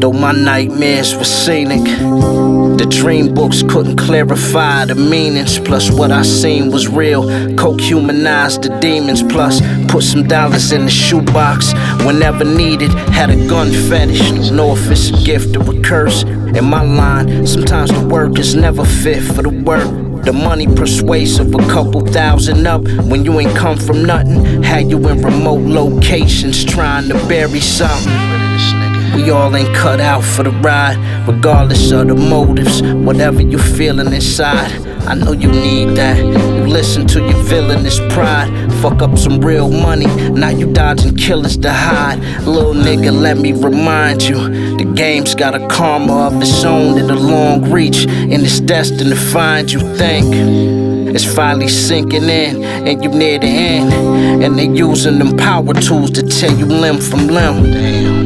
Though my nightmares were scenic, the dream books couldn't clarify the meanings. Plus what I seen was real. Coke humanized the demons. Plus put some dollars in the shoebox whenever needed. Had a gun fetish. Know if it's a gift or a curse. In my line, sometimes the work is never fit for the work. The money persuasive, a couple thousand up when you ain't come from nothing. Had you in remote locations trying to bury something. We all ain't cut out for the ride, regardless of the motives. Whatever you feeling inside, I know you need that. You listen to your villainous pride. Fuck up some real money, now you dodging killers to hide. Little nigga, let me remind you, the game's got a karma of its own and a long reach, and it's destined to find you. Think it's finally sinking in, and you near the end, and they using them power tools to tear you limb from limb.